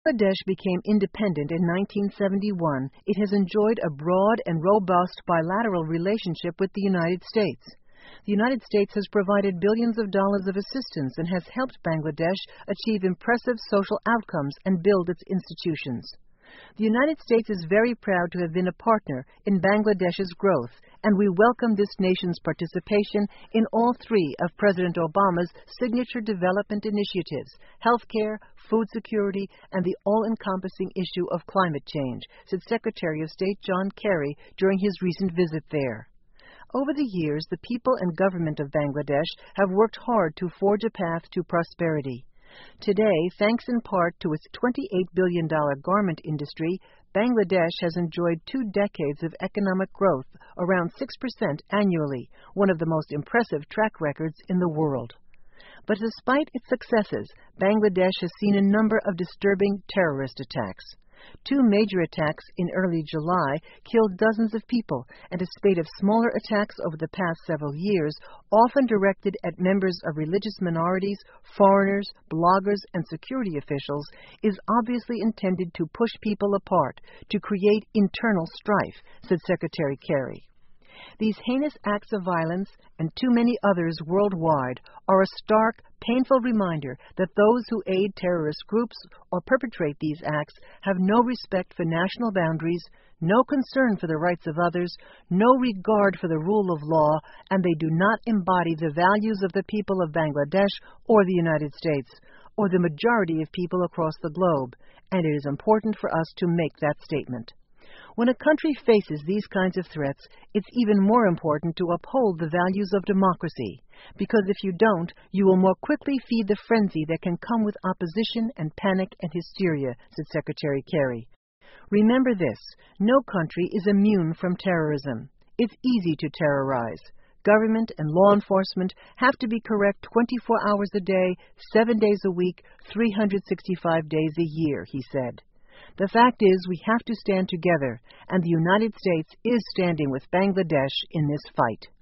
Bangladesh became independent in 1971, it has enjoyed a broad and robust bilateral relationship with the United States. The United States has provided billions of dollars of assistance and has helped Bangladesh achieve impressive social outcomes and build its institutions. The United States is very proud to have been a partner in Bangladesh's growth, and we welcome this nation's participation in all three of President Obama's signature development initiatives: healthcare, food security, and the all-encompassing issue of climate change, said Secretary of State John Kerry during his recent visit there. Over the years, the people and government of Bangladesh have worked hard to forge a path to prosperity. Today, thanks in part to its $28 billion garment industry, Bangladesh has enjoyed 2 decades of economic growth, around 6% annually, one of the most impressive track records in the world. But despite its successes, Bangladesh has seen a number of disturbing terrorist attacks. 2 major attacks in early July killed dozens of people, and a spate of smaller attacks over the past several years, often directed at members of religious minorities, foreigners, bloggers, and security officials, is obviously intended to push people apart, to create internal strife, said Secretary Kerry. These heinous acts of violence, and too many others worldwide, are a stark, painful reminder that those who aid terrorist groups or perpetrate these acts have no respect for national boundaries, no concern for the rights of others, no regard for the rule of law, and they do not embody the values of the people of Bangladesh or the United States, or the majority of people across the globe, and it is important for us to make that statement. When a country faces these kinds of threats, it's even more important to uphold the values of democracy, because if you don't, you will more quickly feed the frenzy that can come with opposition and panic and hysteria, said Secretary Kerry. Remember this: no country is immune from terrorism. It's easy to terrorize. Government and law enforcement have to be correct 24 hours a day, 7 days a week, 365 days a year, he said. The fact is, we have to stand together, and the United States is standing with Bangladesh in this fight.